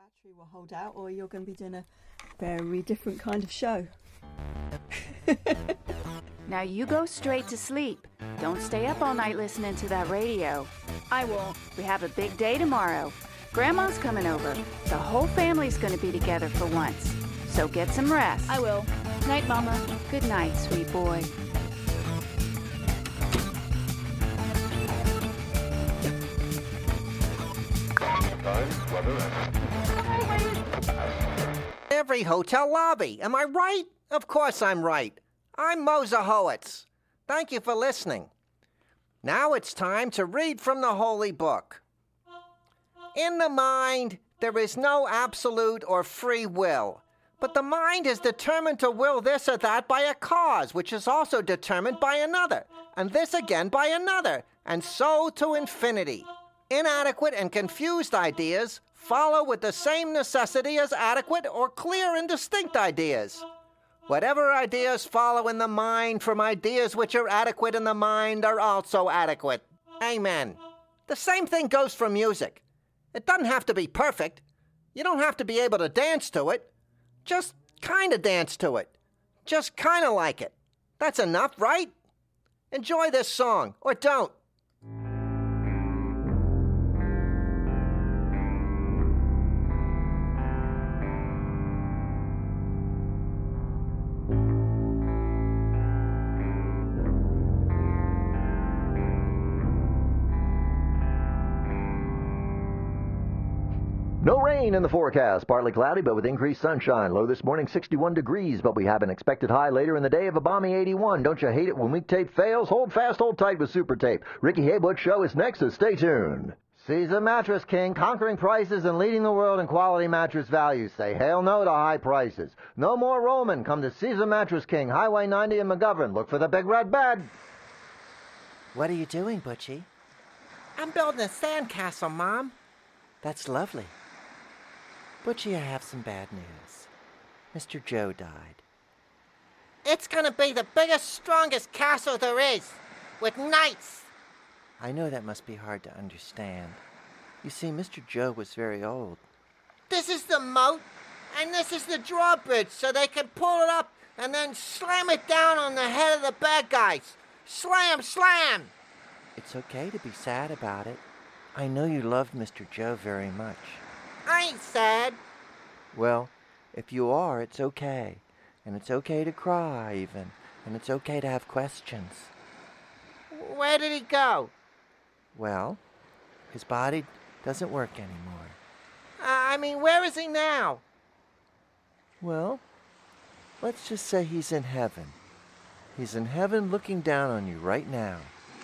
battery will hold out, or you're going to be doing a very different kind of show. Now you go straight to sleep. Don't stay up all night listening to that radio. I won't. We have a big day tomorrow. Grandma's coming over. The whole family's going to be together for once. So get some rest. I will. Night, Mama. Good night, sweet boy. Every hotel lobby. Am I right? Of course I'm right. I'm Moser Howitz. Thank you for listening. Now it's time to read from the Holy Book. In the mind, there is no absolute or free will, but the mind is determined to will this or that by a cause, which is also determined by another, and this again by another, and so to infinity. Inadequate and confused ideas follow with the same necessity as adequate or clear and distinct ideas. Whatever ideas follow in the mind from ideas which are adequate in the mind are also adequate. Amen. The same thing goes for music. It doesn't have to be perfect. You don't have to be able to dance to it. Just kind of dance to it. Just kind of like it. That's enough, right? Enjoy this song, or don't. No rain in the forecast. Partly cloudy, but with increased sunshine. Low this morning, 61 degrees, but we have an expected high later in the day of a balmy 81. Don't you hate it when weak tape fails? Hold fast, hold tight with Super Tape. Ricky Haywood's show is next, so stay tuned. Caesar Mattress King, conquering prices and leading the world in quality mattress values. Say hail no to high prices. No more Roman. Come to Caesar Mattress King, Highway 90 in McGovern. Look for the big red bed. What are you doing, Butchie? I'm building a sandcastle, Mom. That's lovely. Butchie, I have some bad news. Mr. Joe died. It's gonna be the biggest, strongest castle there is, with knights. I know that must be hard to understand. You see, Mr. Joe was very old. This is the moat, and this is the drawbridge, so they can pull it up and then slam it down on the head of the bad guys. Slam, slam! It's okay to be sad about it. I know you loved Mr. Joe very much. I ain't sad. Well, if you are, it's okay. And it's okay to cry, even. And it's okay to have questions. Where did he go? Well, his body doesn't work anymore. I mean, where is he now? Well, let's just say he's in heaven. He's in heaven looking down on you right now.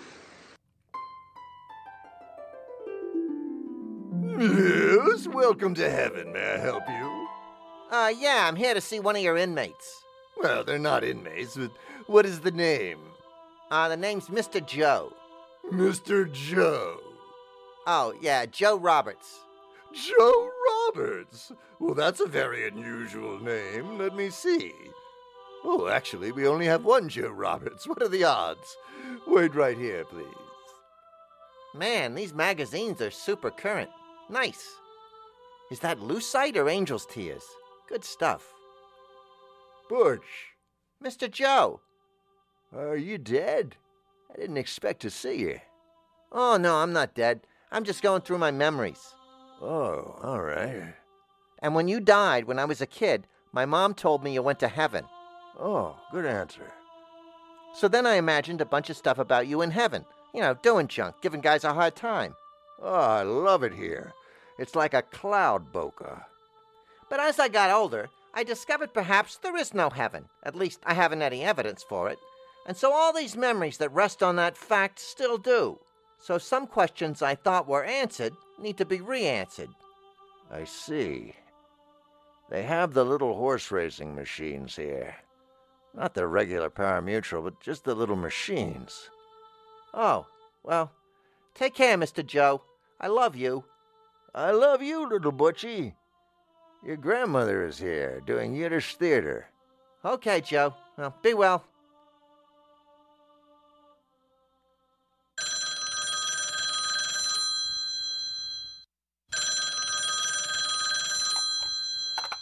Yes, welcome to heaven. May I help you? Yeah, I'm here to see one of your inmates. Well, they're not inmates, but what is the name? The name's Mr. Joe. Mr. Joe. Oh, yeah, Joe Roberts. Joe Roberts? Well, that's a very unusual name. Let me see. Oh, actually, we only have one Joe Roberts. What are the odds? Wait right here, please. Man, these magazines are super current. Nice. Is that Lucite or Angel's Tears? Good stuff. Butch. Mr. Joe. Are you dead? I didn't expect to see you. Oh, no, I'm not dead. I'm just going through my memories. Oh, all right. And when you died when I was a kid, my mom told me you went to heaven. Oh, good answer. So then I imagined a bunch of stuff about you in heaven. You know, doing junk, giving guys a hard time. Oh, I love it here. It's like a cloud bokeh. But as I got older, I discovered perhaps there is no heaven. At least I haven't any evidence for it. And so all these memories that rest on that fact still do. So some questions I thought were answered need to be re-answered. I see. They have the little horse racing machines here. Not the regular pari-mutuel, but just the little machines. Oh, well, take care, Mr. Joe. I love you. I love you, little Butchie. Your grandmother is here, doing Yiddish theater. Okay, Joe. Well, be well.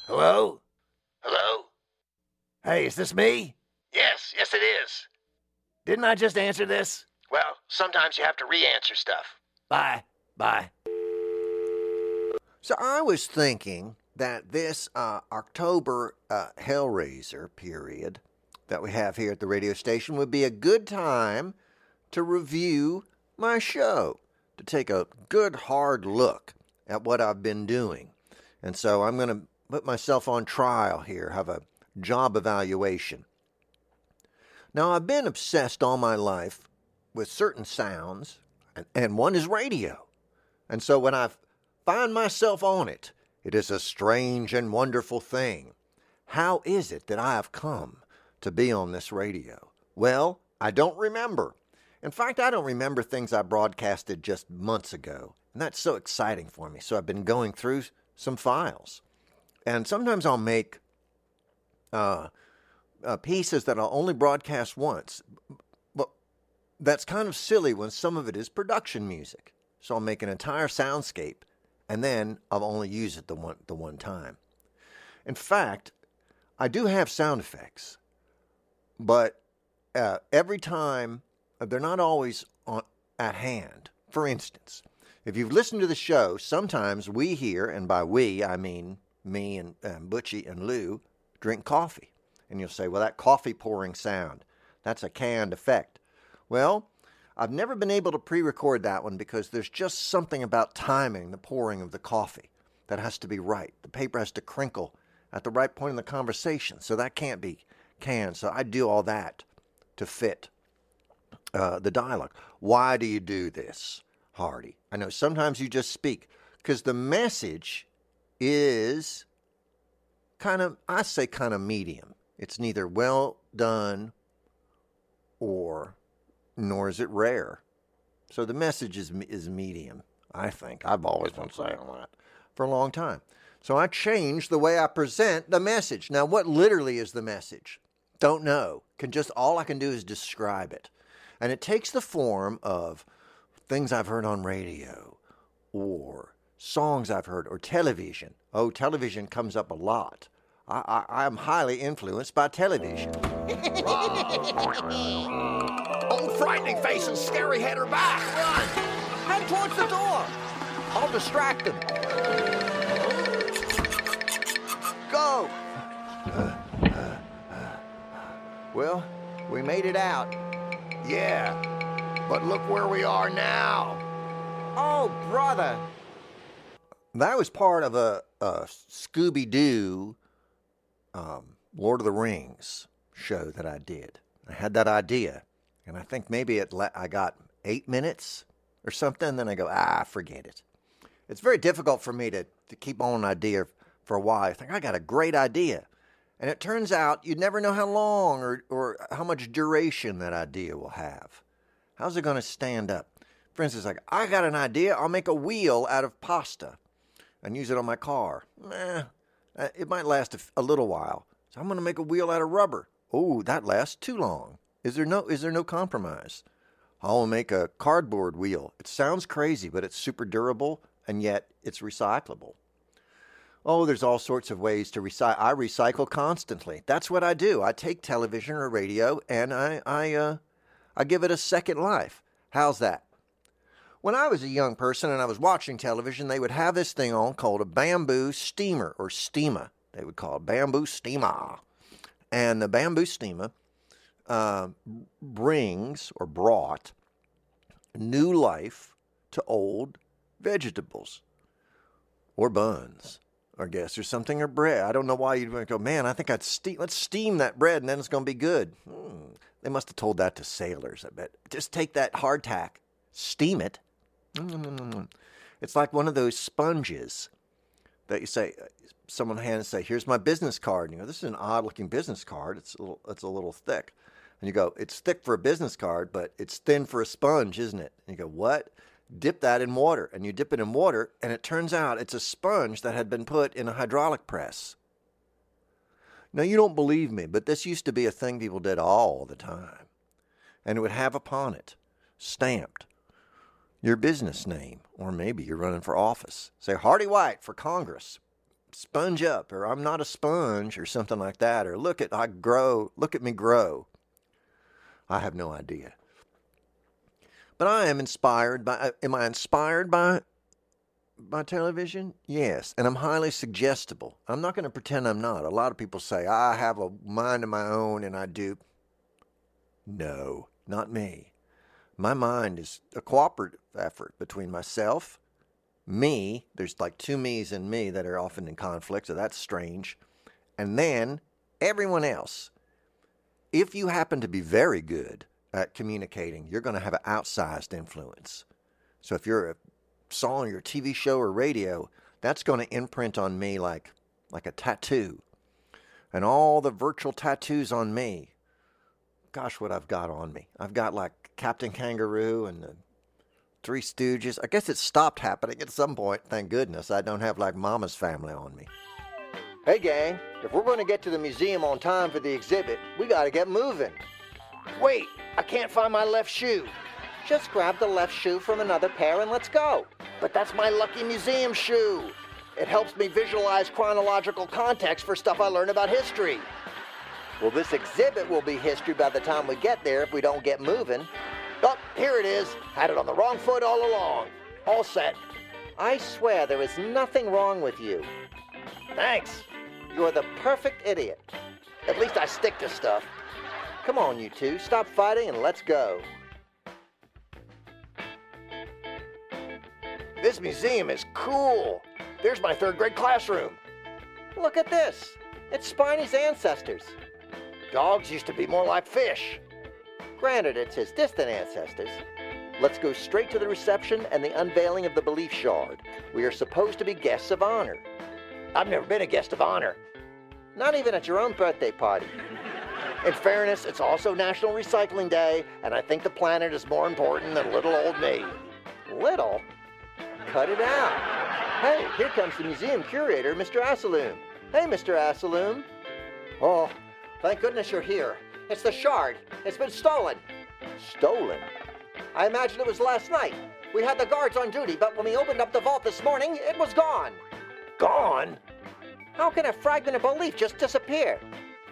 Hello? Hello? Hey, is this me? Yes, it is. Didn't I just answer this? Well, sometimes you have to re-answer stuff. Bye. So I was thinking that this October Hellraiser period that we have here at the radio station would be a good time to review my show, to take a good hard look at what I've been doing. And so I'm going to put myself on trial here, have a job evaluation. Now, I've been obsessed all my life with certain sounds, and one is radio. And so when I find myself on it, it is a strange and wonderful thing. How is it that I have come to be on this radio? Well, I don't remember. In fact, I don't remember things I broadcasted just months ago. And that's so exciting for me. So I've been going through some files. And sometimes I'll make pieces that I'll only broadcast once. But that's kind of silly when some of it is production music. So I'll make an entire soundscape, and then I'll only use it the one time. In fact, I do have sound effects, but every time, they're not always at hand. For instance, if you've listened to the show, sometimes we here, and by we, I mean me and Butchie and Lou, drink coffee. And you'll say, well, that coffee pouring sound, that's a canned effect. Well, I've never been able to pre-record that one because there's just something about timing the pouring of the coffee that has to be right. The paper has to crinkle at the right point in the conversation, so that can't be canned. So I do all that to fit the dialogue. Why do you do this, Hardy? I know sometimes you just speak because the message is kind of medium. It's neither well done nor is it rare. So the message is medium, I think. I've always been saying that for a long time. So I changed the way I present the message. Now, what literally is the message? Don't know. All I can do is describe it. And it takes the form of things I've heard on radio or songs I've heard or television. Oh, television comes up a lot. I'm highly influenced by television. Old frightening face and scary head are back. Run! Head towards the door. I'll distract them. Go! Well, we made it out. Yeah, but look where we are now. Oh, brother. That was part of a Scooby-Doo Lord of the Rings show that I did. I had that idea, and I think maybe I got 8 minutes or something, then I go, forget it. It's very difficult for me to keep on an idea for a while. I think I got a great idea. And it turns out you never know how long or how much duration that idea will have. How's it going to stand up? For instance, like, I got an idea. I'll make a wheel out of pasta and use it on my car. It might last a little while. So I'm going to make a wheel out of rubber. Oh, that lasts too long. Is there no compromise? I'll make a cardboard wheel. It sounds crazy, but it's super durable, and yet it's recyclable. Oh, there's all sorts of ways to recycle. I recycle constantly. That's what I do. I take television or radio, and I give it a second life. How's that? When I was a young person and I was watching television, they would have this thing on called a bamboo steamer, or steamer. They would call it bamboo steamer. And the bamboo steamer brought new life to old vegetables or buns. I guess, or something, or bread. I don't know why you'd go, man, I think let's steam that bread and then it's going to be good. They must have told that to sailors, I bet. Just take that hardtack, steam it. It's like one of those sponges that you say, someone hands say, here's my business card. And you go, this is an odd looking business card. It's a little thick. And you go, it's thick for a business card, but it's thin for a sponge, isn't it? And you go, what? Dip that in water, and you dip it in water, and it turns out it's a sponge that had been put in a hydraulic press. Now, you don't believe me, but this used to be a thing people did all the time. And it would have upon it, stamped, your business name, or maybe you're running for office. Say, Hardy White for Congress. sponge up, or I'm not a sponge, or something like that, or look at me grow. I have no idea. But I am inspired by, am I inspired by television? Yes, and I'm highly suggestible. I'm not going to pretend I'm not. A lot of people say, I have a mind of my own, and I do. No, not me. My mind is a cooperative effort between myself, me, there's like two me's in me that are often in conflict, so that's strange, and then everyone else. If you happen to be very good at communicating, you're going to have an outsized influence. So if you're a song or your TV show or radio, that's going to imprint on me like a tattoo. And all the virtual tattoos on me, gosh, what I've got on me. I've got like Captain Kangaroo and the Three Stooges. I guess it stopped happening at some point. Thank goodness I don't have like Mama's Family on me. Hey gang, if we're going to get to the museum on time for the exhibit, we got to get moving. Wait, I can't find my left shoe. Just grab the left shoe from another pair and let's go. But that's my lucky museum shoe. It helps me visualize chronological context for stuff I learn about history. Well, this exhibit will be history by the time we get there if we don't get moving. Oh, here it is. Had it on the wrong foot all along. All set. I swear there is nothing wrong with you. Thanks. You're the perfect idiot. At least I stick to stuff. Come on, you two. Stop fighting and let's go. This museum is cool. There's my third grade classroom. Look at this. It's Spiney's ancestors. Dogs used to be more like fish. Granted, it's his distant ancestors. Let's go straight to the reception and the unveiling of the belief shard. We are supposed to be guests of honor. I've never been a guest of honor. Not even at your own birthday party. In fairness, it's also National Recycling Day, and I think the planet is more important than little old me. Little? Cut it out. Hey, here comes the museum curator, Mr. Asaloom. Hey, Mr. Asaloom. Oh, thank goodness you're here. It's the shard. It's been stolen. Stolen? I imagine it was last night. We had the guards on duty, but when we opened up the vault this morning, it was gone. Gone? How can a fragment of belief just disappear?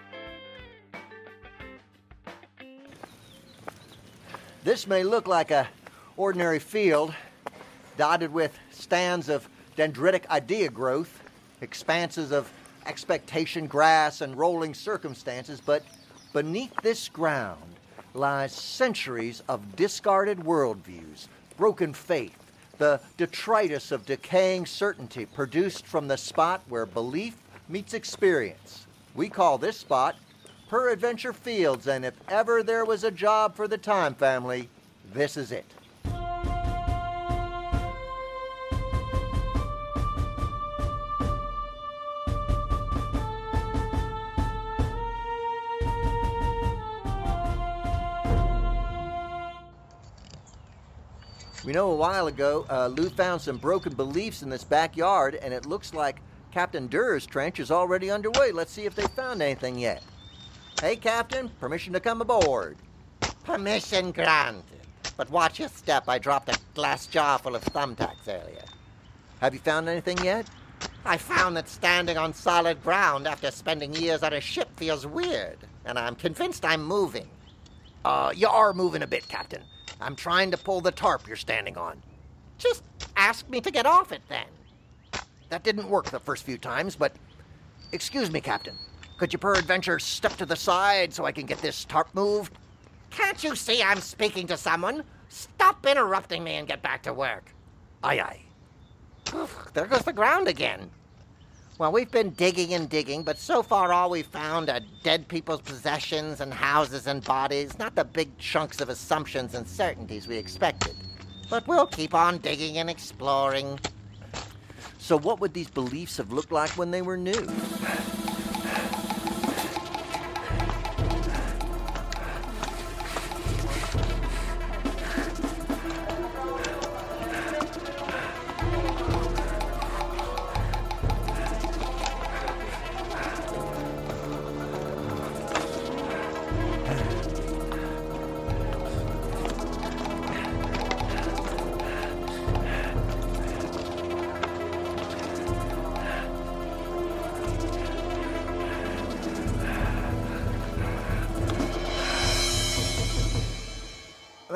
This may look like a ordinary field, dotted with stands of dendritic idea growth, expanses of expectation grass and rolling circumstances, but beneath this ground lies centuries of discarded worldviews, broken faith, the detritus of decaying certainty produced from the spot where belief meets experience. We call this spot Peradventure Fields, and if ever there was a job for the Time family, this is it. We know a while ago, Lou found some broken beliefs in this backyard, and it looks like Captain Durr's trench is already underway. Let's see if they found anything yet. Hey, Captain, permission to come aboard. Permission granted. But watch your step. I dropped a glass jar full of thumbtacks earlier. Have you found anything yet? I found that standing on solid ground after spending years on a ship feels weird, and I'm convinced I'm moving. You are moving a bit, Captain. I'm trying to pull the tarp you're standing on. Just ask me to get off it, then. That didn't work the first few times, but... Excuse me, Captain. Could you peradventure step to the side so I can get this tarp moved? Can't you see I'm speaking to someone? Stop interrupting me and get back to work. Aye, aye. Oof, there goes the ground again. Well, we've been digging and digging, but so far all we've found are dead people's possessions and houses and bodies, not the big chunks of assumptions and certainties we expected. But we'll keep on digging and exploring. So what would these beliefs have looked like when they were new?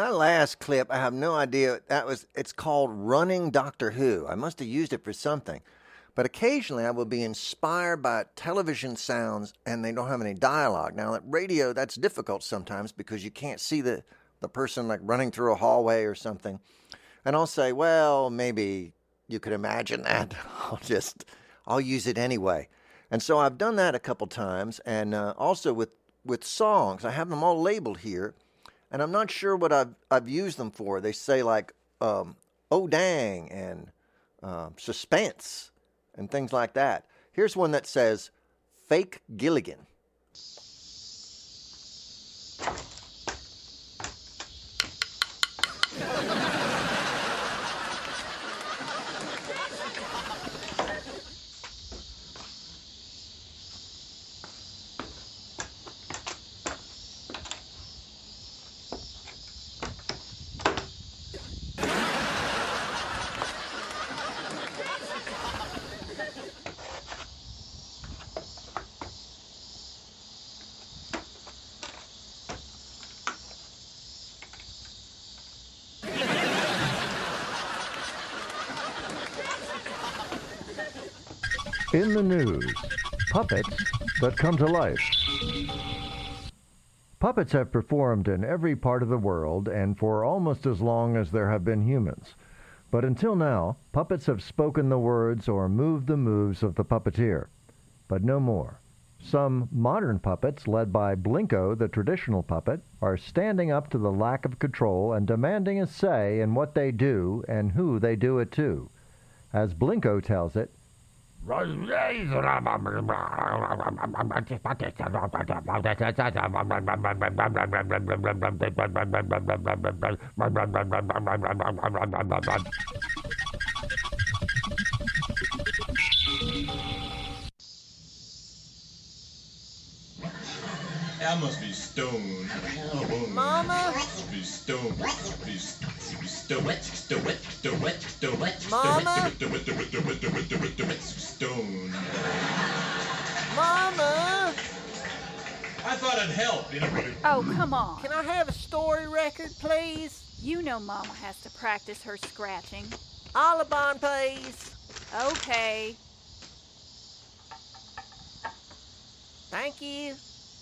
that last clip, I have no idea. It's called Running Doctor Who. I must have used it for something. But occasionally I will be inspired by television sounds and they don't have any dialogue. Now, at radio, that's difficult sometimes because you can't see the person like running through a hallway or something. And I'll say, well, maybe you could imagine that. I'll use it anyway. And so I've done that a couple times. And also with songs, I have them all labeled here. And I'm not sure what I've used them for. They say like, oh dang, and suspense. And things like that. Here's one that says, Fake Gilligan. In the news, puppets that come to life. Puppets have performed in every part of the world and for almost as long as there have been humans. But until now, puppets have spoken the words or moved the moves of the puppeteer. But no more. Some modern puppets, led by Blinko, the traditional puppet, are standing up to the lack of control and demanding a say in what they do and who they do it to. As Blinko tells it, I must be stoned. Mama? Be stoned. Be stoned. Mama? Stoned. Mama? I thought it'd help, you know. Oh, come on. Can I have a story record, please? You know Mama has to practice her scratching. Audubon, please. Okay. Thank you.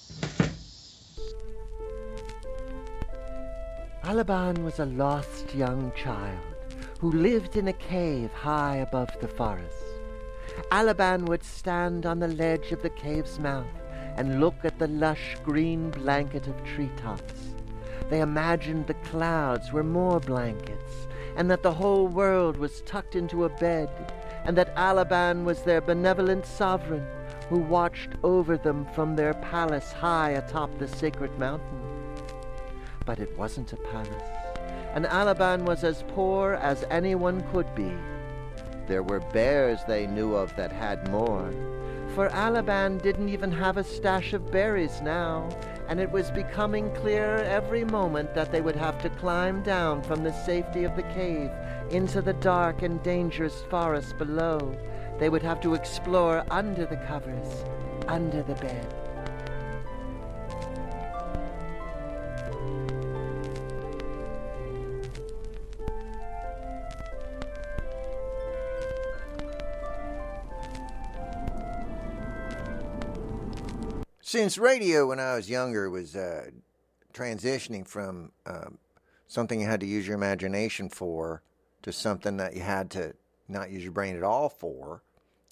Audubon was a lost young child who lived in a cave high above the forest. Audubon would stand on the ledge of the cave's mouth and look at the lush green blanket of treetops. They imagined the clouds were more blankets, and that the whole world was tucked into a bed, and that Audubon was their benevolent sovereign who watched over them from their palace high atop the sacred mountain. But it wasn't a palace, and Audubon was as poor as anyone could be. There were bears they knew of that had more, for Audubon didn't even have a stash of berries now, and it was becoming clearer every moment that they would have to climb down from the safety of the cave into the dark and dangerous forest below. They would have to explore under the covers, under the bed. Since radio, when I was younger, was transitioning from something you had to use your imagination for to something that you had to not use your brain at all for,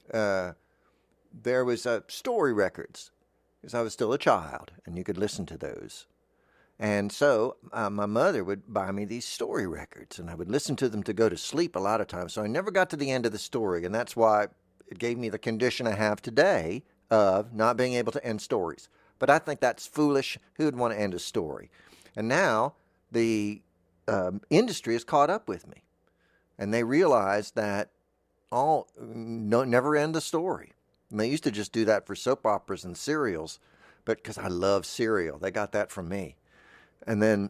there was story records, because I was still a child, and you could listen to those. And so my mother would buy me these story records, and I would listen to them to go to sleep a lot of times. So I never got to the end of the story, and that's why it gave me the condition I have today of not being able to end stories. But I think that's foolish. Who would want to end a story? And now the industry has caught up with me, and they realize that never end a story. And they used to just do that for soap operas and serials, but because I love cereal, they got that from me. And then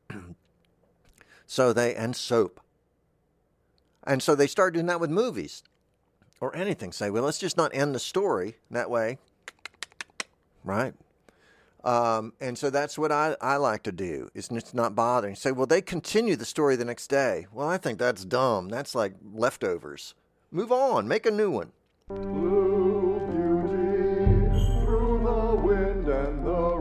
and soap. And so they start doing that with movies or anything. Say, well, let's just not end the story that way. Right. And so that's what I like to do. It's just not bothering. Say, well, they continue the story the next day. Well, I think that's dumb. That's like leftovers. Move on. Make a new one. Blue beauty through the wind and the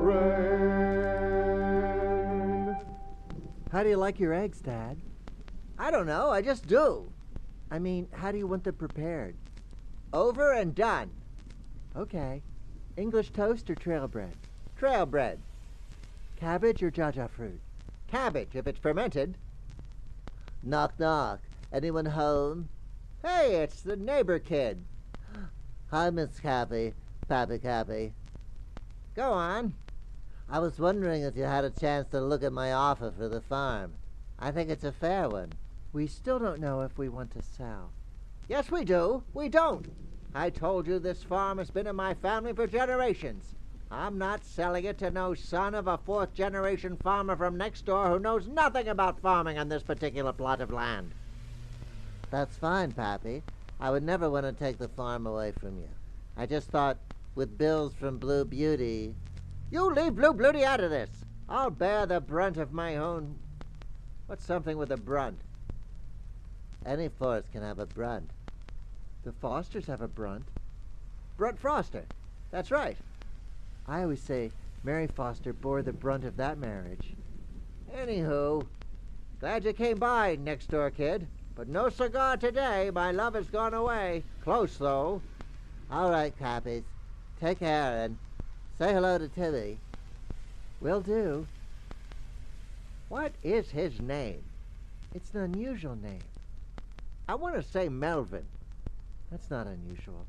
rain. How do you like your eggs, Dad? I don't know. I just do. I mean, how do you want them prepared? Over and done. Okay. English toast or trail bread? Trail bread. Cabbage or jaja fruit? Cabbage, if it's fermented. Knock, knock. Anyone home? Hey, it's the neighbor kid. Hi, Miss Cappy. Pappy Cappy. Go on. I was wondering if you had a chance to look at my offer for the farm. I think it's a fair one. We still don't know if we want to sell. Yes, we do. We don't. I told you this farm has been in my family for generations. I'm not selling it to no son of a fourth-generation farmer from next door who knows nothing about farming on this particular plot of land. That's fine, Pappy. I would never want to take the farm away from you. I just thought, with bills from Blue Beauty... You leave Blue Beauty out of this. I'll bear the brunt of my own... What's something with a brunt? Any forest can have a brunt. The Fosters have a brunt. Brunt Foster. That's right. I always say Mary Foster bore the brunt of that marriage. Anywho, glad you came by, next-door kid. But no cigar today. My love has gone away. Close, though. All right, Cappies. Take care and say hello to Tilly. Will do. What is his name? It's an unusual name. I want to say Melvin. That's not unusual.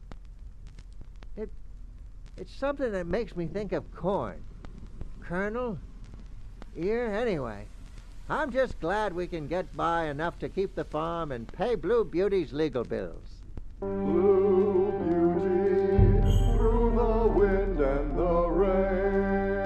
It's something that makes me think of corn. Kernel? Ear? Anyway, I'm just glad we can get by enough to keep the farm and pay Blue Beauty's legal bills. Blue beauty through the wind and the rain.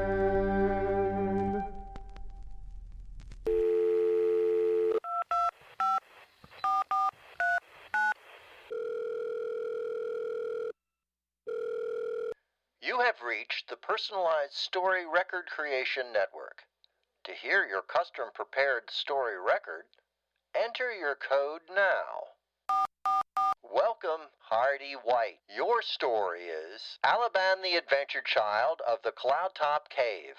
You have reached the Personalized Story Record Creation Network. To hear your custom-prepared story record, enter your code now. Welcome, Hardy White. Your story is Alaban the Adventure Child of the Cloudtop Cave.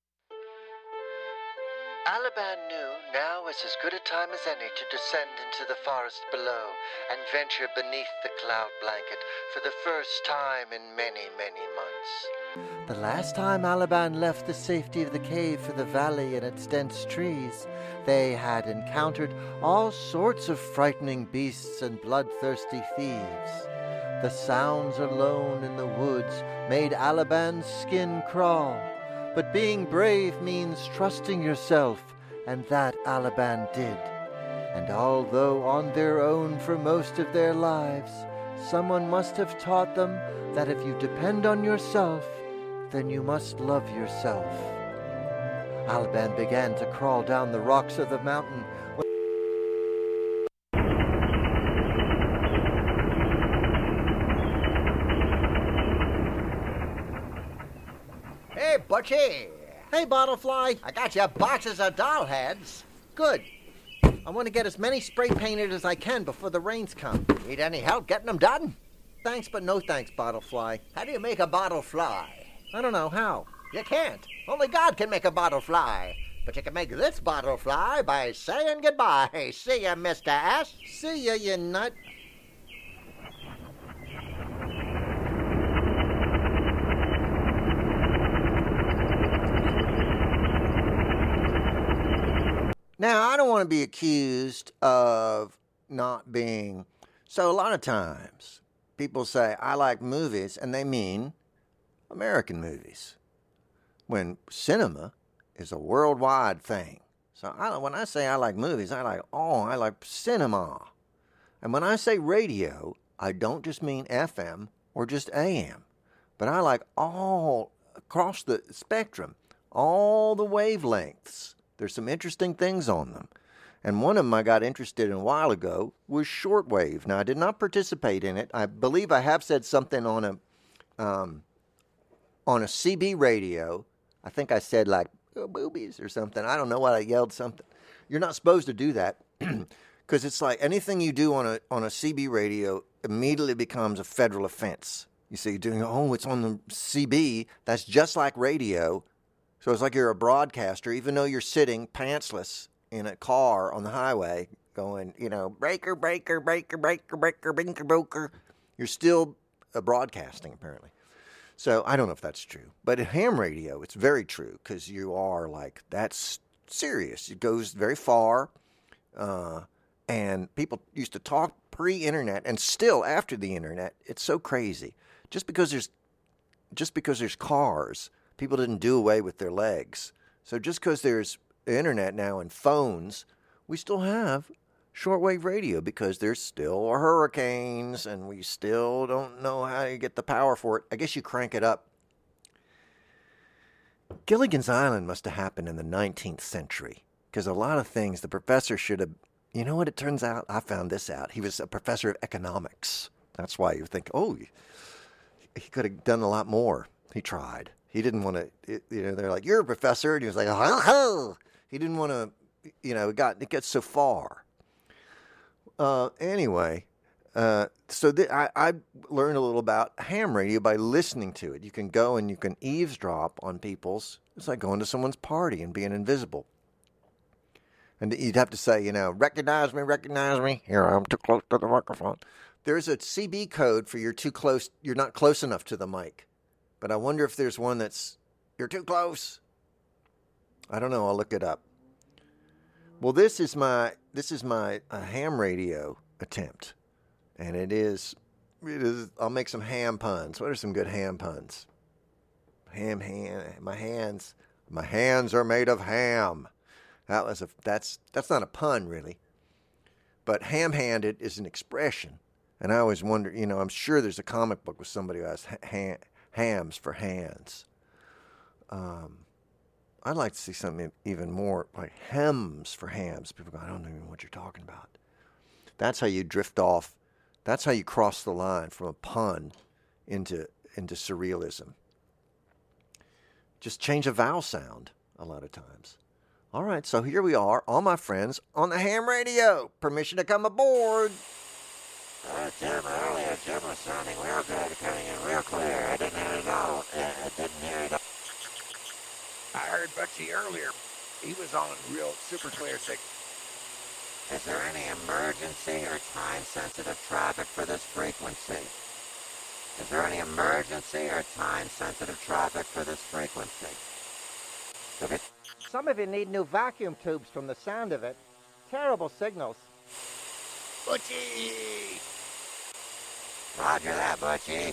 Alaban knew now was as good a time as any to descend into the forest below and venture beneath the cloud blanket for the first time in many, many months. The last time Alaban left the safety of the cave for the valley and its dense trees, they had encountered all sorts of frightening beasts and bloodthirsty thieves. The sounds alone in the woods made Alaban's skin crawl. But being brave means trusting yourself, and that Alaban did. And although on their own for most of their lives, someone must have taught them that if you depend on yourself, then you must love yourself. Alaban began to crawl down the rocks of the mountain. Hey, Butchie. Hey, Bottlefly. I got you boxes of doll heads. Good. I want to get as many spray painted as I can before the rains come. Need any help getting them done? Thanks, but no thanks, Bottlefly. How do you make a bottle fly? I don't know how. You can't. Only God can make a bottle fly. But you can make this bottle fly by saying goodbye. See ya, Mr. S. See ya, you nut. Now, I don't want to be accused of not being... So a lot of times, people say, I like movies, and they mean American movies. When cinema is a worldwide thing. So when I say I like movies, I like cinema. And when I say radio, I don't just mean FM or just AM. But I like all across the spectrum, all the wavelengths. There's some interesting things on them. And one of them I got interested in a while ago was shortwave. Now, I did not participate in it. I believe I have said something on a CB radio I think I said like, oh, boobies or something. I don't know what I yelled something. You're not supposed to do that because it's like anything you do on a CB radio immediately becomes a federal offense. You see, doing, oh, it's on the CB. That's just like radio. So it's like you're a broadcaster, even though you're sitting pantsless in a car on the highway going, you know, breaker, breaker, breaker, breaker, breaker, breaker, breaker. You're still broadcasting, apparently. So I don't know if that's true. But in ham radio, it's very true because you are like, that's serious. It goes very far. And people used to talk pre-internet and still after the internet. It's so crazy. Just because there's cars, people didn't do away with their legs. So just because there's internet now and phones, we still have shortwave radio because there's still hurricanes and we still don't know how you get the power for it. I guess you crank it up. Gilligan's Island must have happened in the 19th century because a lot of things the professor should have, you know what it turns out? I found this out. He was a professor of economics. That's why you think, oh, he could have done a lot more. He tried. He didn't want to, you know, they're like, you're a professor. And he was like, oh. He didn't want to, you know, it gets so far. Anyway, so I learned a little about ham radio by listening to it. You can go and you can eavesdrop on people's, it's like going to someone's party and being invisible. And you'd have to say, you know, recognize me. Here, I'm too close to the microphone. There's a CB code for you're not close enough to the mic. But I wonder if there's one that's, you're too close. I don't know. I'll look it up. Well, this is my ham radio attempt. And it is, I'll make some ham puns. What are some good ham puns? My hands are made of ham. That's not a pun, really. But ham-handed is an expression. And I always wonder, you know, I'm sure there's a comic book with somebody who has hams for hands. I'd like to see something even more like hems for hams. People go, I don't even know what you're talking about. That's how you drift off. That's how you cross the line from a pun into surrealism. Just change a vowel sound a lot of times. All right, so here we are, all my friends, on the ham radio. Permission to come aboard. Jim, earlier, Jim was sounding real good, coming in real clear. I didn't hear it all. I heard Butchie earlier. He was on real super clear signal. Is there any emergency or time-sensitive traffic for this frequency? Is there any emergency or time-sensitive traffic for this frequency? Some of you need new vacuum tubes from the sound of it. Terrible signals. Butchie! Roger that, Butchie.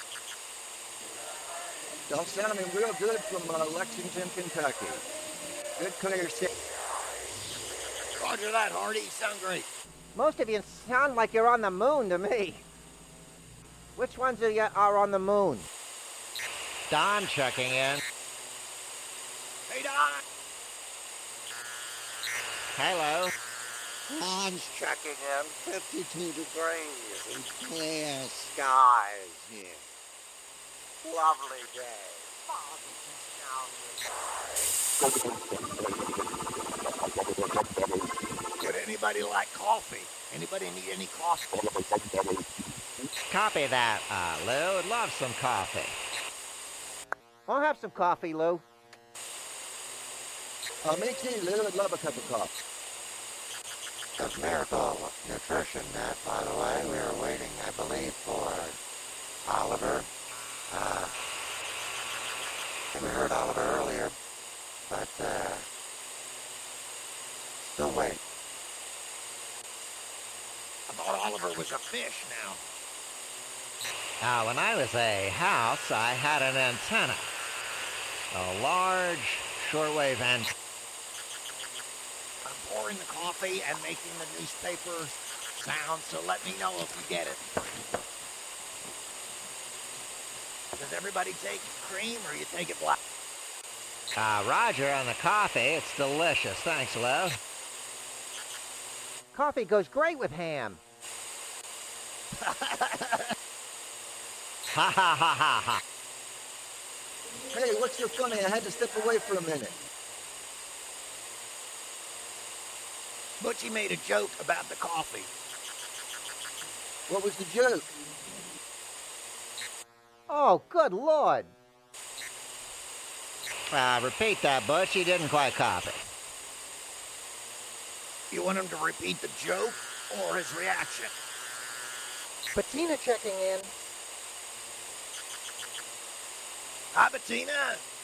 Y'all sounding real good from Lexington, Kentucky. Good clear signal. Roger that, Hardy. You sound great. Most of you sound like you're on the moon to me. Which ones of you are on the moon? Don checking in. Hey, Don! Hello. Don's checking in. 52 degrees and clear skies here. Lovely day. Would anybody like coffee? Anybody need any coffee? Copy that, Lou. I'd love some coffee. I'll have some coffee, Lou. Me too, Lou. I'd love a cup of coffee. That's Miracle Nutrition Net, by the way. We were waiting, I believe, for Oliver. We heard Oliver earlier, but still wait. I thought Oliver was a fish now. When I was a house, I had an antenna. A large shortwave antenna. I'm pouring the coffee and making the newspaper sound, so let me know if you get it. Does everybody take cream or you take it black? Roger on the coffee. It's delicious. Thanks, Lou. Coffee goes great with ham. Ha ha ha ha ha. Hey, what's so funny? I had to step away for a minute. Butchie made a joke about the coffee. What was the joke? Oh, good Lord. Repeat that, Butch. He didn't quite copy. You want him to repeat the joke or his reaction? Bettina checking in. Hi, Bettina.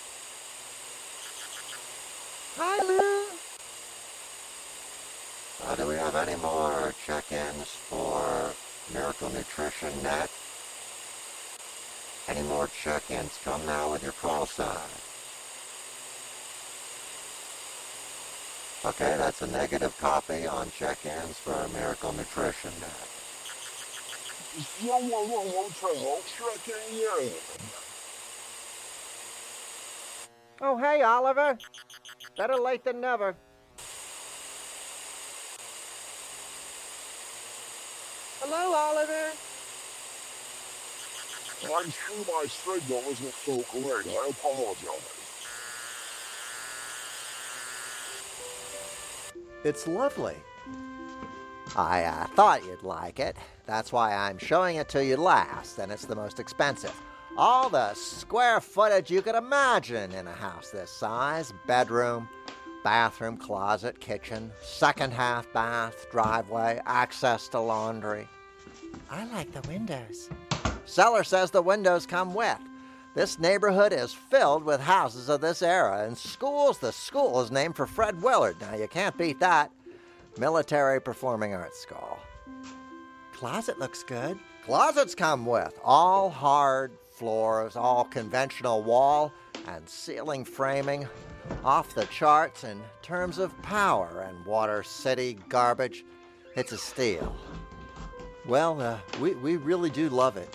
Hi, Lou. Do we have any more check-ins for Miracle Nutrition Net? Any more check-ins? Come now with your call sign. Okay, that's a negative copy on check-ins for Miracle Nutrition Net. Someone hotel checking in. Oh, hey, Oliver. Better late than never. Hello, Oliver. I'm sure my signal isn't so great. I apologize. It's lovely. I thought you'd like it. That's why I'm showing it to you last, and it's the most expensive. All the square footage you could imagine in a house this size. Bedroom, bathroom, closet, kitchen, second half bath, driveway, access to laundry. I like the windows. Seller says the windows come with. This neighborhood is filled with houses of this era, and the school is named for Fred Willard. Now, you can't beat that. Military Performing Arts School. Closet looks good. Closets come with. All hard floors, all conventional wall and ceiling framing. Off the charts in terms of power and water, city, garbage. It's a steal. Well, we really do love it.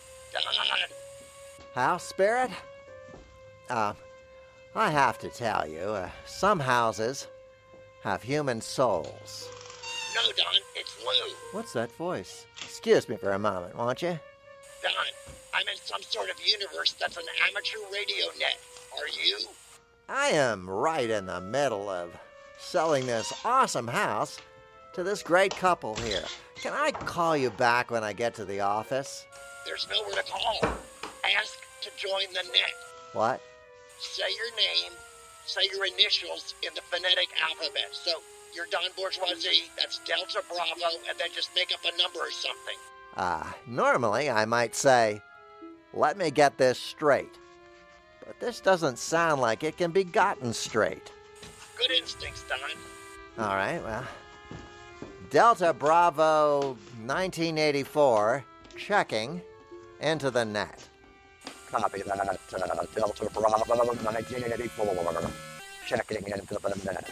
House spirit? I have to tell you, some houses have human souls. No, Don, it's Lou. What's that voice? Excuse me for a moment, won't you? Don, I'm in some sort of universe that's an amateur radio net. Are you? I am right in the middle of selling this awesome house to this great couple here. Can I call you back when I get to the office? There's nowhere to call. Ask to join the net. What? Say your name, say your initials in the phonetic alphabet. So you're Don Bourgeoisie, that's Delta Bravo, and then just make up a number or something. Normally I might say, let me get this straight. But this doesn't sound like it can be gotten straight. Good instincts, Don. All right, well. Delta Bravo 1984, checking into the net. Copy that, Delta Bravo 1984, checking into the net.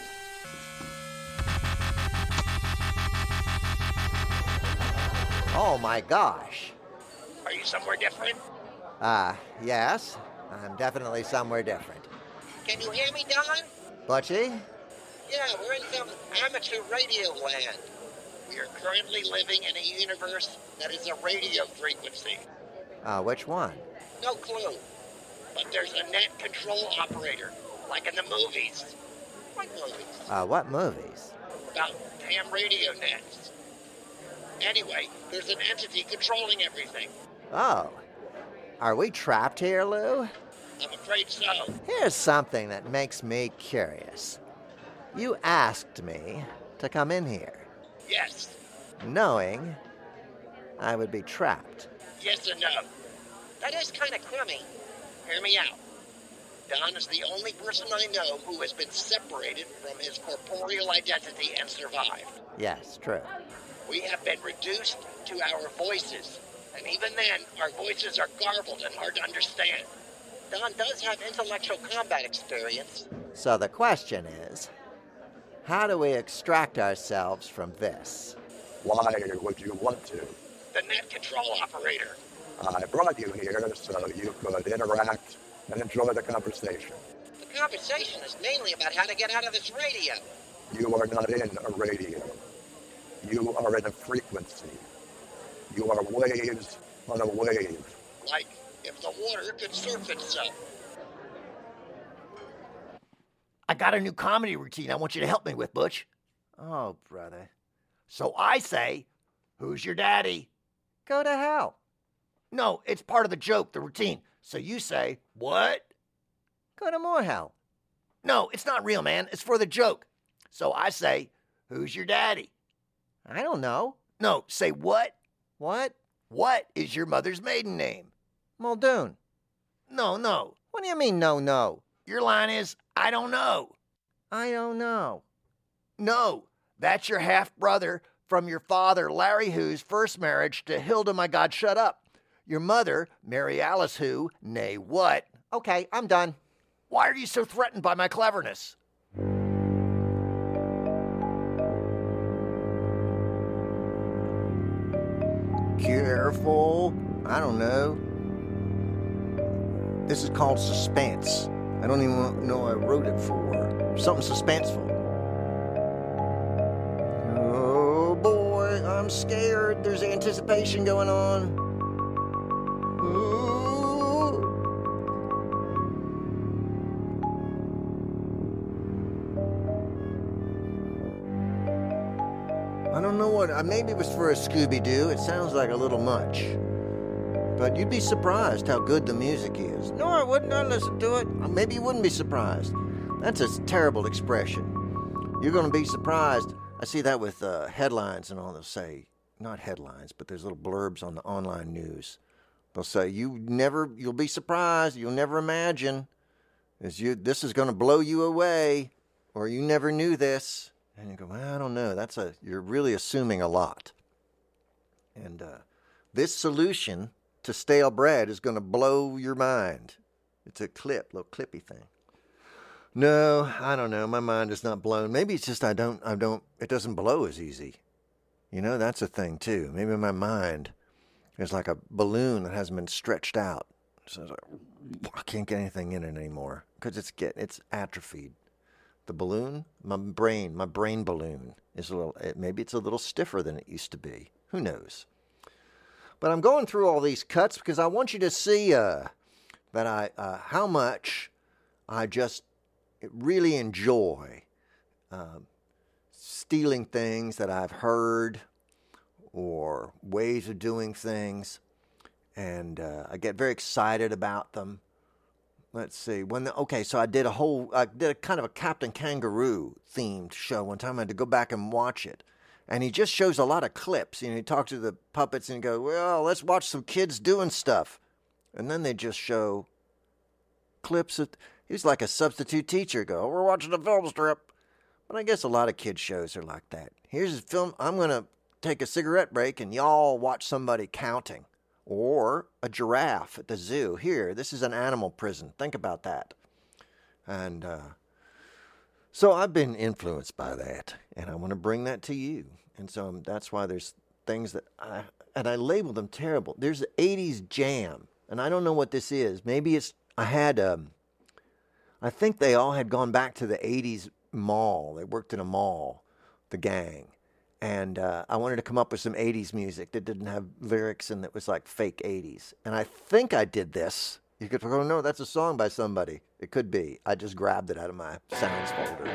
Oh my gosh. Are you somewhere different? Yes. I'm definitely somewhere different. Can you hear me, Don? Butchie? Yeah, we're in some amateur radio land. We are currently living in a universe that is a radio frequency. Which one? No clue. But there's a net control operator, like in the movies. What movies? What movies? About ham radio nets. Anyway, there's an entity controlling everything. Oh. Are we trapped here, Lou? I'm afraid so. Here's something that makes me curious. You asked me to come in here. Yes. Knowing I would be trapped. Yes and no. That is kind of crummy. Hear me out. Don is the only person I know who has been separated from his corporeal identity and survived. Yes, true. We have been reduced to our voices, and even then, our voices are garbled and hard to understand. Don does have intellectual combat experience. So the question is, how do we extract ourselves from this? Why would you want to? The net control operator. I brought you here so you could interact and enjoy the conversation. The conversation is mainly about how to get out of this radio. You are not in a radio. You are in a frequency. You are waves on a wave. Like if the water could surf itself. I got a new comedy routine I want you to help me with, Butch. Oh, brother. So I say, who's your daddy? Go to hell. No, it's part of the joke, the routine. So you say, what? Go to more hell. No, it's not real, man. It's for the joke. So I say, who's your daddy? I don't know. No, say what? What? What is your mother's maiden name? Muldoon. No. What do you mean, no? Your line is, I don't know. I don't know. No, that's your half-brother from your father, Larry Who's first marriage to Hilda, my God, shut up. Your mother, Mary Alice Who, nay what? Okay, I'm done. Why are you so threatened by my cleverness? Careful. I don't know. This is called suspense. I don't even know I wrote it for. Something suspenseful. Oh boy, I'm scared. There's anticipation going on. Ooh. I don't know what, maybe it was for a Scooby-Doo. It sounds like a little much. But you'd be surprised how good the music is. No, I wouldn't. I'd listen to it. Maybe you wouldn't be surprised. That's a terrible expression. You're going to be surprised. I see that with headlines and all. They'll say, not headlines, but there's little blurbs on the online news. They'll say, you'll be surprised. You'll never imagine. This is going to blow you away. Or you never knew this. And you go, well, I don't know. You're really assuming a lot. And this solution to stale bread is going to blow your mind. It's a little clippy thing. No, I don't know. My mind is not blown. Maybe it's just it doesn't blow as easy. You know, that's a thing too. Maybe my mind is like a balloon that hasn't been stretched out. So it's like, I can't get anything in it anymore because it's atrophied. The balloon, my brain balloon is maybe it's a little stiffer than it used to be. Who knows? But I'm going through all these cuts because I want you to see how much I just really enjoy stealing things that I've heard or ways of doing things, and I get very excited about them. Let's see. So I did a kind of a Captain Kangaroo themed show one time. I had to go back and watch it. And he just shows a lot of clips. You know, he talks to the puppets and go, well, let's watch some kids doing stuff. And then they just show clips of, he's like a substitute teacher. Go, we're watching a film strip. But I guess a lot of kids shows are like that. Here's a film. I'm going to take a cigarette break and y'all watch somebody counting. Or a giraffe at the zoo. Here, this is an animal prison. Think about that. And so I've been influenced by that, and I want to bring that to you. And so that's why there's things that I label them terrible. There's the 80s jam, and I don't know what this is. Maybe I think they all had gone back to the 80s mall. They worked in a mall, the gang. And I wanted to come up with some 80s music that didn't have lyrics and that was like fake 80s. And I think I did this. You could go, no, that's a song by somebody. It could be. I just grabbed it out of my sounds folder.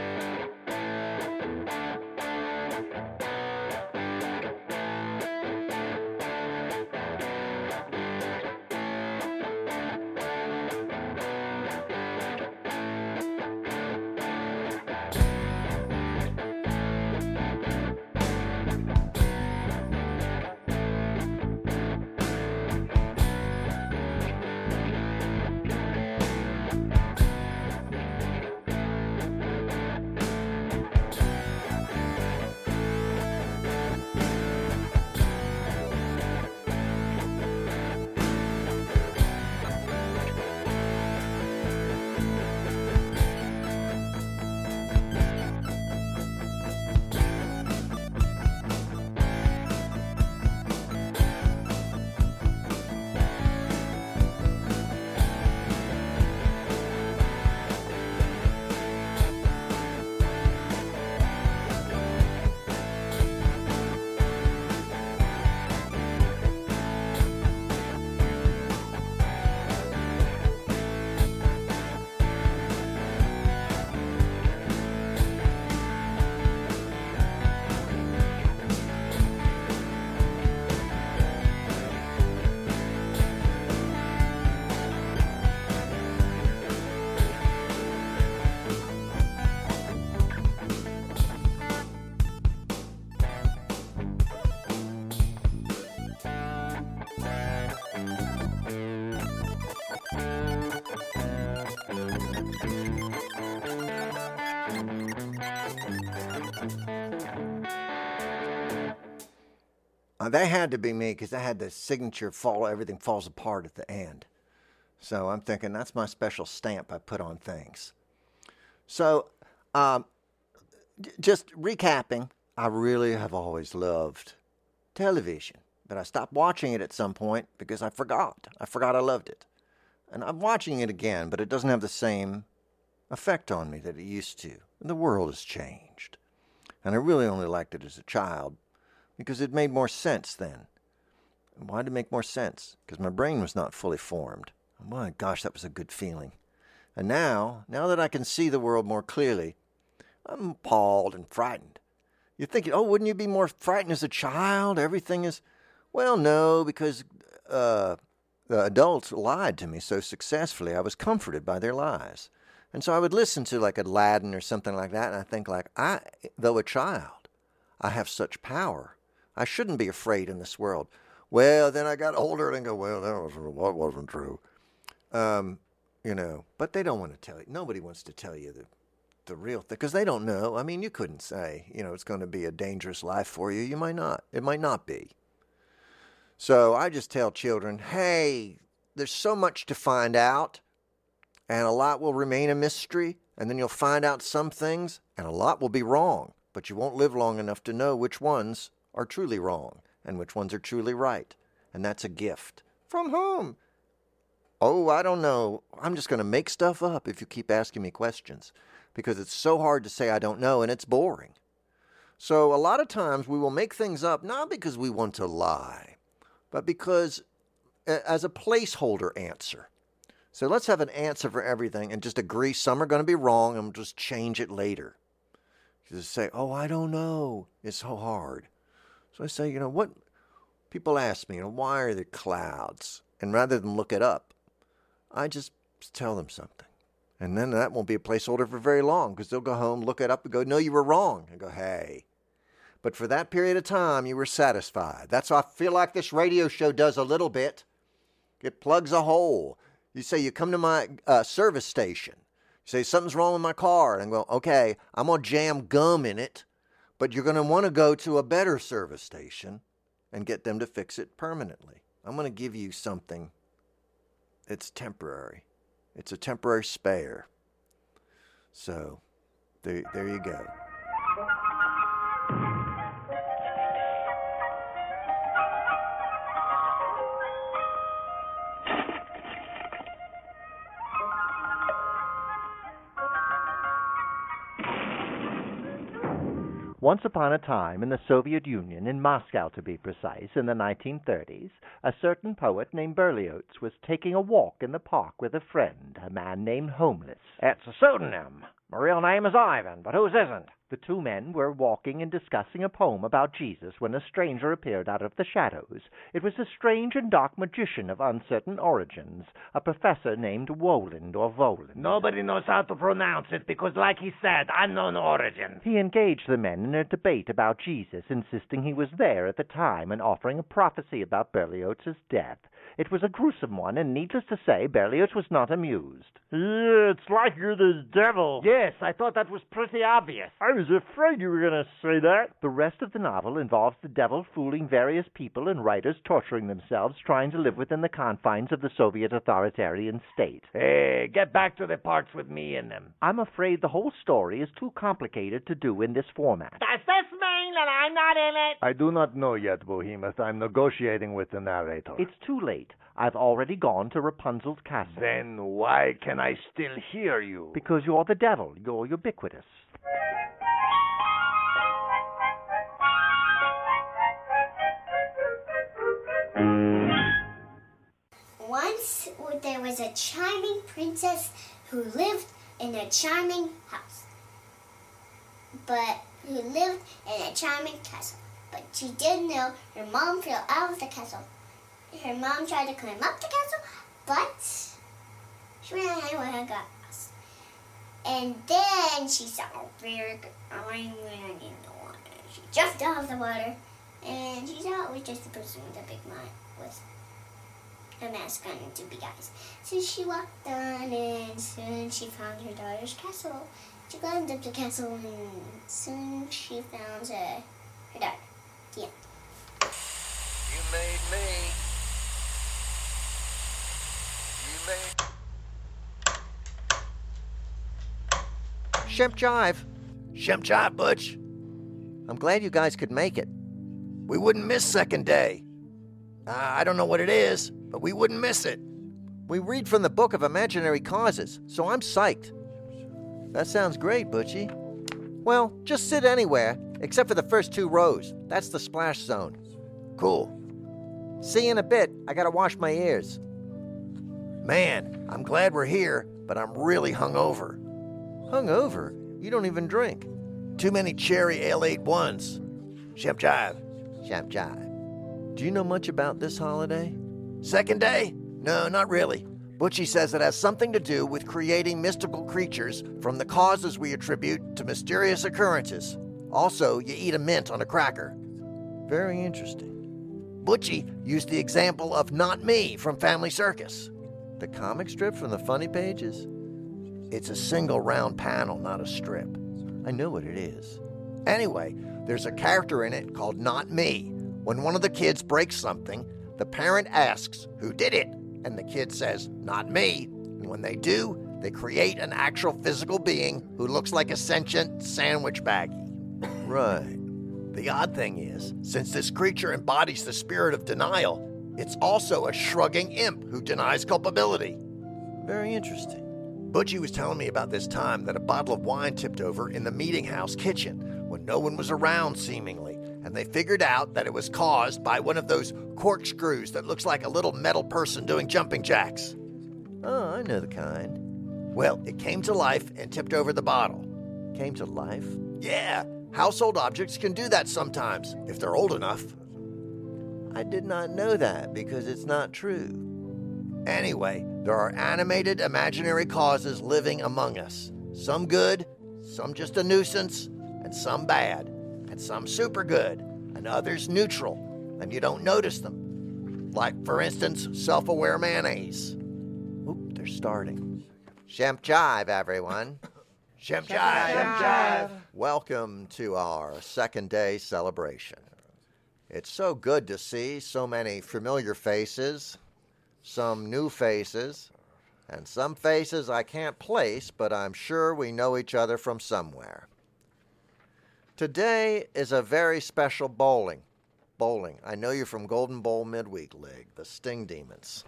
That had to be me because I had the signature everything falls apart at the end. So I'm thinking that's my special stamp I put on things. So just recapping, I really have always loved television. But I stopped watching it at some point because I forgot. I forgot I loved it. And I'm watching it again, but it doesn't have the same effect on me that it used to. The world has changed. And I really only liked it as a child because it made more sense then. And why did it make more sense? Because my brain was not fully formed. Oh my gosh, that was a good feeling. And now that I can see the world more clearly, I'm appalled and frightened. You're thinking, oh, wouldn't you be more frightened as a child? Everything is... Well, no, because the adults lied to me so successfully, I was comforted by their lies. And so I would listen to like Aladdin or something like that, and I think like, though a child, I have such power. I shouldn't be afraid in this world. Well, then I got older and go, well, that wasn't true. But they don't want to tell you. Nobody wants to tell you the real thing, because they don't know. I mean, you couldn't say, it's going to be a dangerous life for you. You might not. It might not be. So I just tell children, hey, there's so much to find out, and a lot will remain a mystery, and then you'll find out some things, and a lot will be wrong, but you won't live long enough to know which ones are truly wrong and which ones are truly right, and that's a gift. From whom? Oh, I don't know. I'm just going to make stuff up if you keep asking me questions, because it's so hard to say I don't know, and it's boring. So a lot of times we will make things up, not because we want to lie, but because as a placeholder answer. So let's have an answer for everything and just agree some are going to be wrong and we'll just change it later. Just say, oh, I don't know. It's so hard. So I say, what? People ask me, why are there clouds? And rather than look it up, I just tell them something. And then that won't be a placeholder for very long because they'll go home, look it up and go, no, you were wrong. And go, hey. But for that period of time, you were satisfied. That's how I feel like this radio show does a little bit. It plugs a hole. You say, you come to my service station. You say, something's wrong with my car. And I go, okay, I'm going to jam gum in it, but you're going to want to go to a better service station and get them to fix it permanently. I'm going to give you something that's temporary. It's a temporary spare. So, there you go. Once upon a time in the Soviet Union, in Moscow to be precise, in the 1930s, a certain poet named Berlioz was taking a walk in the park with a friend, a man named Homeless. It's a pseudonym. My real name is Ivan, but whose isn't? The two men were walking and discussing a poem about Jesus when a stranger appeared out of the shadows. It was a strange and dark magician of uncertain origins, a professor named Woland or Voland. Nobody knows how to pronounce it because, like he said, unknown origin. He engaged the men in a debate about Jesus, insisting he was there at the time and offering a prophecy about Berlioz's death. It was a gruesome one, and needless to say, Berlioz was not amused. It's like you're the devil. Yes, I thought that was pretty obvious. I was afraid you were going to say that. The rest of the novel involves the devil fooling various people and writers torturing themselves, trying to live within the confines of the Soviet authoritarian state. Hey, get back to the parts with me in them. I'm afraid the whole story is too complicated to do in this format. Does this mean that I'm not in it? I do not know yet, Behemoth. I'm negotiating with the narrator. It's too late. I've already gone to Rapunzel's castle. Then why can I still hear you? Because you're the devil. You're ubiquitous. Once there was a charming princess who lived in a charming house. Who lived in a charming castle. But she didn't know her mom fell out of the castle. Her mom tried to climb up the castle, but she ran away when I got lost. And then she saw a very good island in the water. She jumped out of the water, and she saw it was just a person with a big mouth with a mask on and two big eyes. So she walked on, and soon she found her daughter's castle. She climbed up the castle, and soon she found her daughter. Yeah. made me. You made... Shemp Jive. Shemp Jive, Butch. I'm glad you guys could make it. We wouldn't miss second day. I don't know what it is, but we wouldn't miss it. We read from the Book of Imaginary Causes, so I'm psyched. That sounds great, Butchie. Well, just sit anywhere, except for the first 2 rows. That's the splash zone. Cool. See you in a bit. I gotta wash my ears. Man, I'm glad we're here, but I'm really hungover. Hungover? You don't even drink. Too many cherry ale 81s. Shemp Jive. Shemp Jive. Do you know much about this holiday? Second day? No, not really. Butchie says it has something to do with creating mystical creatures from the causes we attribute to mysterious occurrences. Also, you eat a mint on a cracker. Very interesting. Butchie used the example of Not Me from Family Circus. The comic strip from the funny pages? It's a single round panel, not a strip. I know what it is. Anyway, there's a character in it called Not Me. When one of the kids breaks something, the parent asks, "Who did it?" And the kid says, "Not me." And when they do, they create an actual physical being who looks like a sentient sandwich baggie. Right. The odd thing is, since this creature embodies the spirit of denial, it's also a shrugging imp who denies culpability. Very interesting. Butchie was telling me about this time that a bottle of wine tipped over in the meeting house kitchen when no one was around, seemingly, and they figured out that it was caused by one of those corkscrews that looks like a little metal person doing jumping jacks. Oh, I know the kind. Well, it came to life and tipped over the bottle. Came to life? Yeah, household objects can do that sometimes, if they're old enough. I did not know that because it's not true. Anyway, there are animated imaginary causes living among us. Some good, some just a nuisance, and some bad, and some super good, and others neutral, and you don't notice them. Like, for instance, self-aware mayonnaise. Oop, they're starting. Shemp Jive, everyone. Shemp Jive. Shemp Jive. Welcome to our second day celebration. It's so good to see so many familiar faces, some new faces, and some faces I can't place, but I'm sure we know each other from somewhere. Today is a very special bowling. I know you're from Golden Bowl Midweek League, the Sting Demons.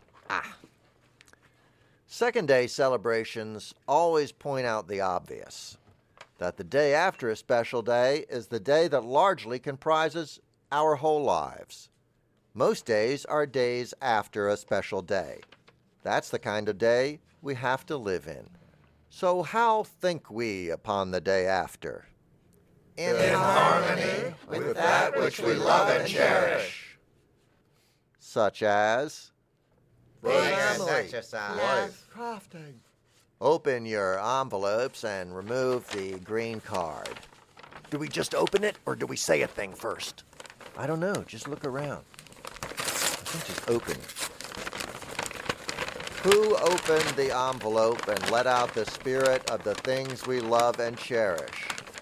Second day celebrations always point out the obvious, that the day after a special day is the day that largely comprises our whole lives. Most days are days after a special day. That's the kind of day we have to live in. So how think we upon the day after? In harmony with that which we love and cherish. Such as? Family, exercise, crafting. Open your envelopes and remove the green card. Do we just open it, or do we say a thing first? I don't know. Just look around. I think just open it. Who opened the envelope and let out the spirit of the things we love and cherish?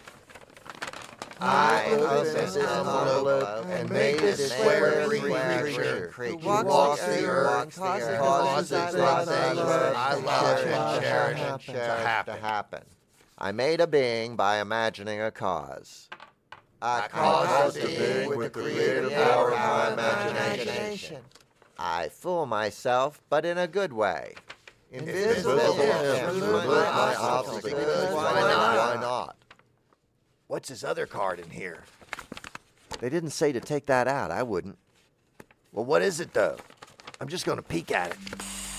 I opened this envelope and made this square-green creature who walks the earth and causes the things I love and cherish to happen. I made a being by imagining a cause. I caused the being with the creative power of my imagination. I fool myself, but in a good way. Invisible my obstacles. Why not? What's his other card in here? They didn't say to take that out. I wouldn't. Well, what is it, though? I'm just going to peek at it.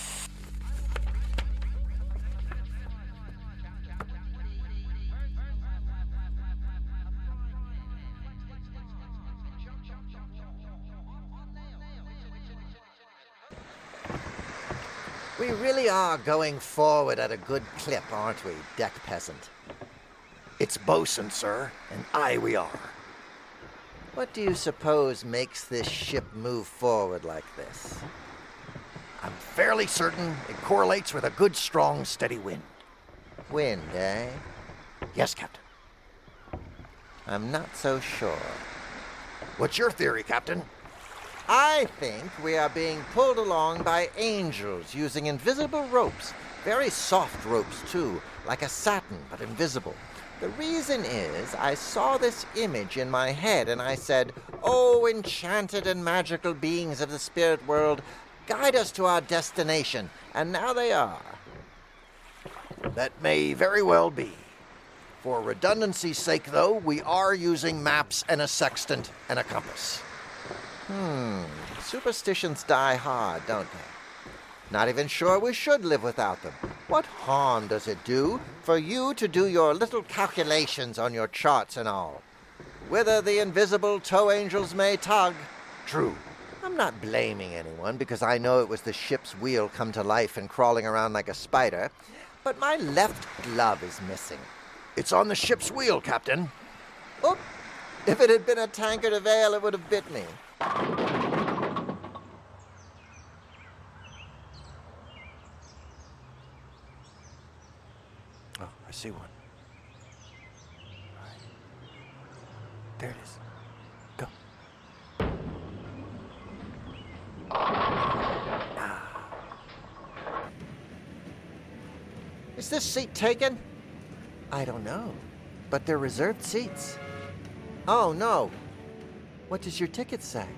We really are going forward at a good clip, aren't we, deck peasant? It's bosun, sir, and aye we are. What do you suppose makes this ship move forward like this? I'm fairly certain it correlates with a good, strong, steady wind. Wind, eh? Yes, Captain. I'm not so sure. What's your theory, Captain? I think we are being pulled along by angels using invisible ropes. Very soft ropes, too, like a satin, but invisible. The reason is I saw this image in my head and I said, "Oh, enchanted and magical beings of the spirit world, guide us to our destination." And now they are. That may very well be. For redundancy's sake, though, we are using maps and a sextant and a compass. Superstitions die hard, don't they? Not even sure we should live without them. What harm does it do for you to do your little calculations on your charts and all? Whither the invisible tow angels may tug. True. I'm not blaming anyone because I know it was the ship's wheel come to life and crawling around like a spider, but my left glove is missing. It's on the ship's wheel, Captain. Oop! If it had been a tankard of ale, it would have bit me. Oh, I see one. All right. There it is. Go. Is this seat taken? I don't know, but they're reserved seats. Oh, no. What does your ticket say?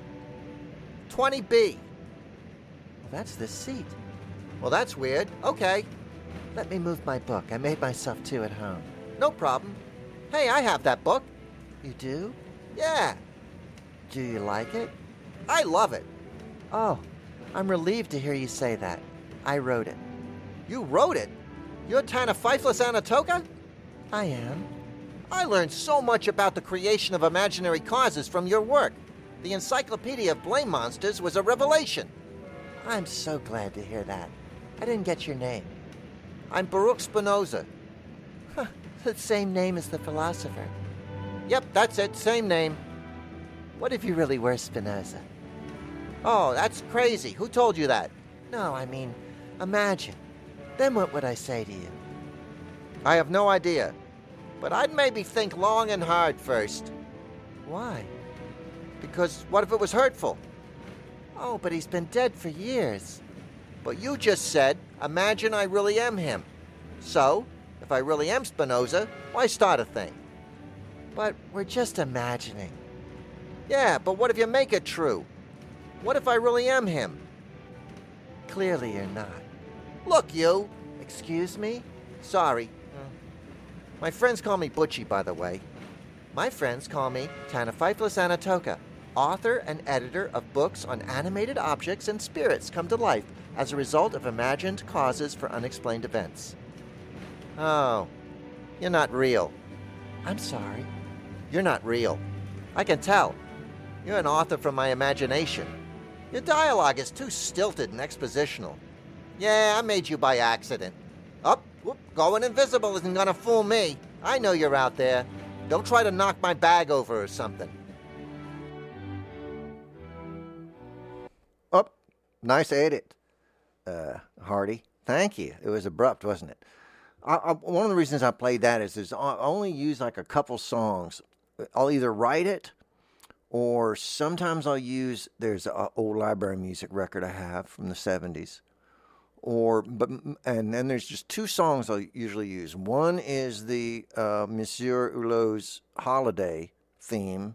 20B. Well, that's this seat. Well, that's weird. Okay. Let me move my book. I made myself two at home. No problem. Hey, I have that book. You do? Yeah. Do you like it? I love it. Oh, I'm relieved to hear you say that. I wrote it. You wrote it? You're Tana Fifeless Anatoka? I am. I learned so much about the creation of imaginary causes from your work. The Encyclopedia of Blame Monsters was a revelation. I'm so glad to hear that. I didn't get your name. I'm Baruch Spinoza. Huh, the same name as the philosopher. Yep, that's it, same name. What if you really were Spinoza? Oh, that's crazy. Who told you that? No, I mean, imagine. Then what would I say to you? I have no idea. But I'd maybe think long and hard first. Why? Because what if it was hurtful? Oh, but he's been dead for years. But you just said, imagine I really am him. So, if I really am Spinoza, why start a thing? But we're just imagining. Yeah, but what if you make it true? What if I really am him? Clearly you're not. Look, you. Excuse me? Sorry. My friends call me Butchie, by the way. My friends call me Tana Fifeless Anatoka, author and editor of books on animated objects and spirits come to life as a result of imagined causes for unexplained events. Oh, you're not real. I'm sorry. You're not real. I can tell. You're an author from my imagination. Your dialogue is too stilted and expositional. Yeah, I made you by accident. Up, going invisible isn't gonna fool me. I know you're out there. Don't try to knock my bag over or something. Up, nice edit, Hardy. Thank you. It was abrupt, wasn't it? One of the reasons I played that is I only use like a couple songs. I'll either write it, or sometimes I'll use, there's an old library music record I have from the 70s. And then there's just two songs I'll usually use. One is the Monsieur Hulot's Holiday theme.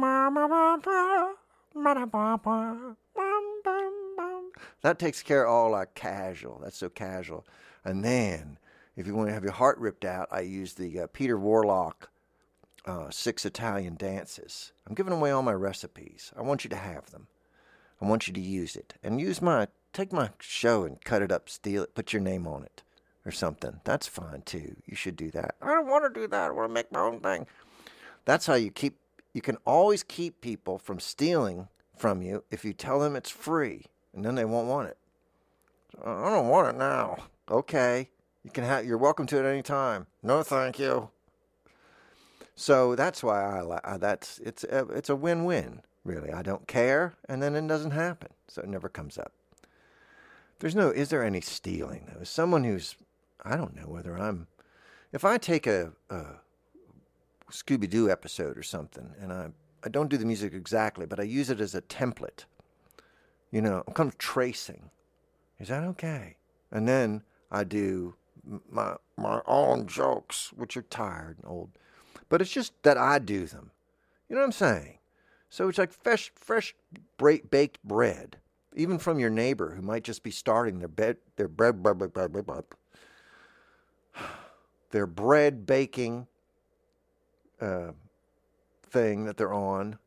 That takes care of all like casual. That's so casual. And then, if you want to have your heart ripped out, I use the Peter Warlock 6 Italian Dances. I'm giving away all my recipes. I want you to have them. I want you to use it. And take my show and cut it up, steal it, put your name on it or something. That's fine too. You should do that. I don't want to do that. I want to make my own thing. That's how you can always keep people from stealing from you if you tell them it's free, and then they won't want it. I don't want it now. Okay. You're welcome to it any time. No, thank you. So that's why it's a win-win, really. I don't care, and then it doesn't happen, so it never comes up. Is there any stealing, though? Someone who's, I don't know whether if I take a Scooby-Doo episode or something, and I don't do the music exactly, but I use it as a template, I'm kind of tracing. Is that okay? And then I do my own jokes, which are tired and old. But it's just that I do them. You know what I'm saying? So it's like fresh baked bread, even from your neighbor who might just be starting their bread baking thing that they're on,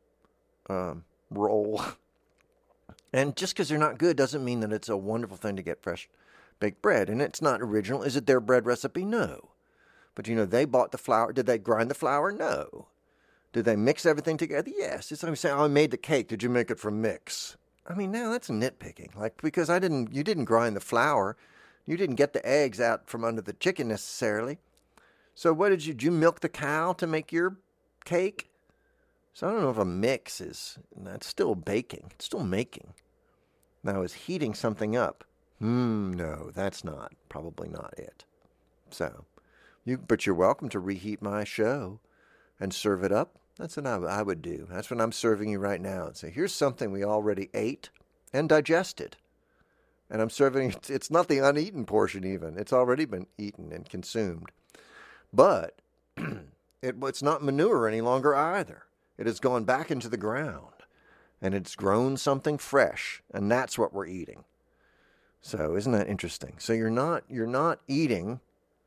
roll. And just because they're not good doesn't mean that it's a wonderful thing to get fresh baked bread. And it's not original. Is it their bread recipe? No. But, they bought the flour. Did they grind the flour? No. Did they mix everything together? Yes. It's like saying, I made the cake. Did you make it from mix? I mean, now that's nitpicking. Because you didn't grind the flour. You didn't get the eggs out from under the chicken necessarily. So did you milk the cow to make your cake? So I don't know if a mix that's still baking. It's still making. Now, is heating something up? No, that's probably not it. So, but you're welcome to reheat my show and serve it up. That's what I would do. That's what I'm serving you right now. And say, here's something we already ate and digested. And I'm serving, it's not the uneaten portion even. It's already been eaten and consumed. But it's not manure any longer either. It has gone back into the ground. And it's grown something fresh. And that's what we're eating. So isn't that interesting? So you're not eating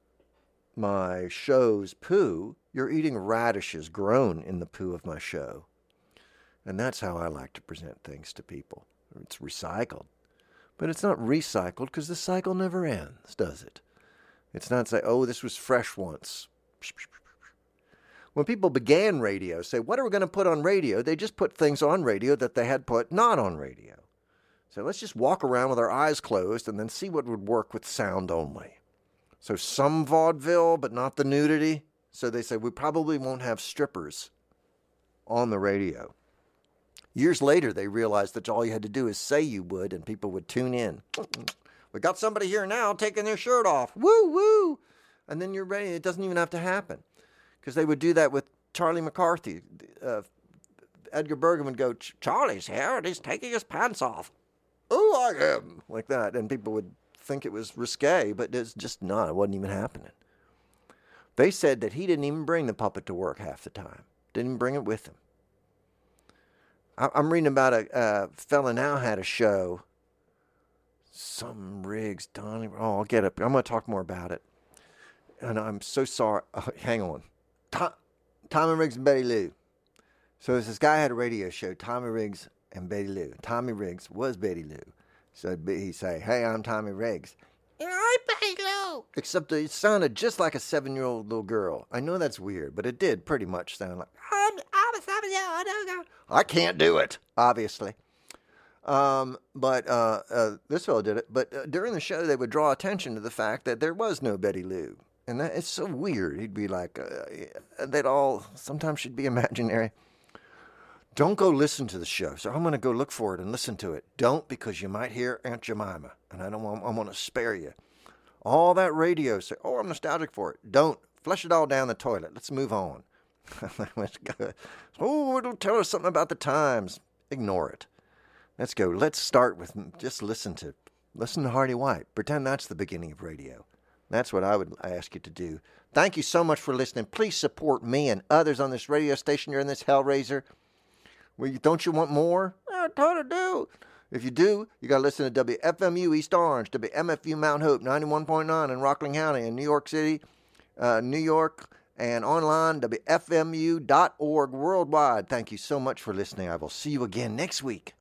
my show's poo. You're eating radishes grown in the poo of my show. And that's how I like to present things to people. It's recycled. But it's not recycled because the cycle never ends, does it? It's not say, oh, this was fresh once. When people began radio, say, what are we going to put on radio? They just put things on radio that they had put not on radio. So let's just walk around with our eyes closed and then see what would work with sound only. So some vaudeville, but not the nudity. So they say, we probably won't have strippers on the radio. Years later, they realized that all you had to do is say you would, and people would tune in. We got somebody here now taking their shirt off. Woo, woo. And then you're ready. It doesn't even have to happen. Because they would do that with Charlie McCarthy. Edgar Bergen would go, Charlie's here, and he's taking his pants off. Oh, I am. Like that. And people would think it was risque, but it's just not. It wasn't even happening. They said that he didn't even bring the puppet to work half the time. Didn't even bring it with him. I'm reading about a fella now had a show. Some Riggs, Donnie. Oh, I'll get up. I'm going to talk more about it. And I'm so sorry. Oh, hang on. Tommy Riggs and Betty Lou. So this guy had a radio show, Tommy Riggs and Betty Lou. Tommy Riggs was Betty Lou. So he'd say, hey, I'm Tommy Riggs. And I'm Betty Lou. Except it sounded just like a 7-year-old little girl. I know that's weird, but it did pretty much sound like, I'm a 7-year-old. I can't do it, obviously. But this fellow did it. But during the show, they would draw attention to the fact that there was no Betty Lou. And that it's so weird. He'd be like, they'd all sometimes should be imaginary. Don't go listen to the show. So I'm going to go look for it and listen to it. Don't, because you might hear Aunt Jemima. And I want to spare you. All that radio, say, oh, I'm nostalgic for it. Don't. Flush it all down the toilet. Let's move on. Let's go. Oh, it'll tell us something about the times. Ignore it. Let's go. Let's start with just listen to Hardy White. Pretend that's the beginning of radio. That's what I would ask you to do. Thank you so much for listening. Please support me and others on this radio station. You're in this Hellraiser. Don't you want more? I totally do. If you do, you got to listen to WFMU East Orange, WMFU Mount Hope, 91.9 in Rockland County in New York City, New York, and online, WFMU.org worldwide. Thank you so much for listening. I will see you again next week.